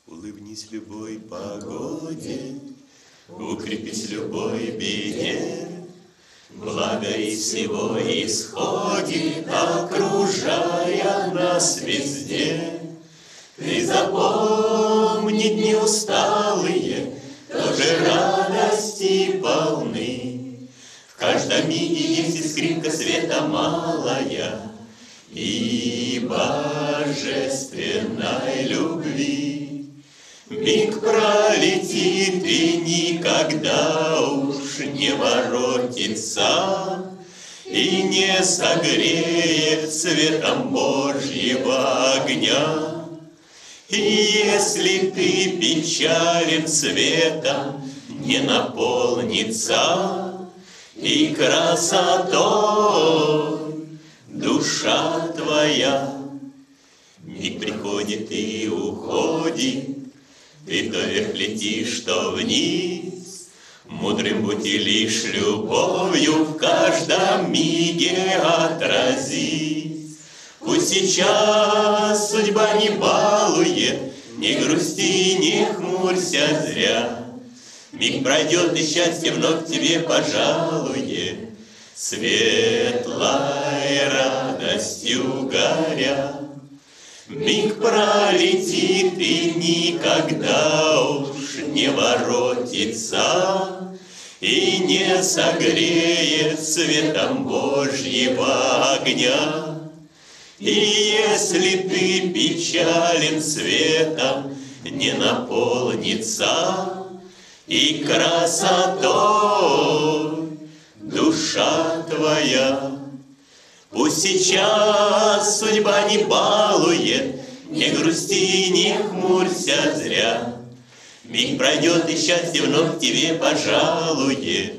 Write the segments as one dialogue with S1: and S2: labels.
S1: Улыбнись любой погоде, укрепись любой беде. Благо из всего исходит, окружая нас везде. Ты запомни, дни усталые тоже радости полны. В каждом миге есть искринка света малая и божественной любви. Миг пролетит и никогда уж не воротится, и не согреет светом Божьего огня. И если ты печален светом, не наполнится, и красотой душа твоя. Миг приходит и уходит, ты то вверх летишь, то вниз. Мудрым будь и лишь любовью в каждом миге отразись. Пусть сейчас судьба не балует, не грусти, не хмурься зря. Миг пройдет, и счастье вновь тебе пожалует, светлой радостью горя. Миг пролетит и никогда уж не воротится, и не согреет светом Божьего огня. И если ты печален светом, не наполнится, и красотой душа твоя. Пусть сейчас судьба не балует, не грусти, не хмурься зря. Миг пройдет, и счастье вновь тебе пожалует,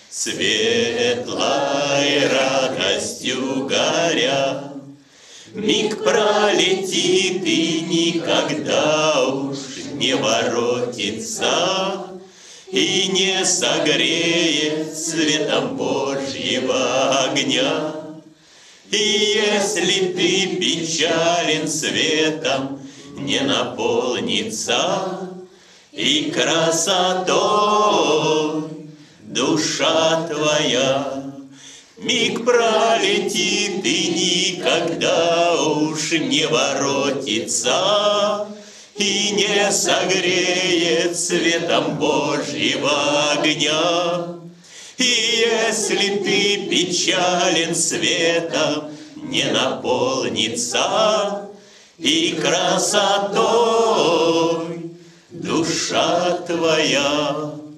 S1: светлой радостью горя. Миг пролетит и никогда уж не воротится, и не согреет светом Божьего огня. И если ты печален светом, не наполнится, и красотой душа твоя. Миг пролетит и никогда уж не воротится, и не согреет светом Божьего огня. И если ты печален светом, не наполнится, и красотой душа твоя.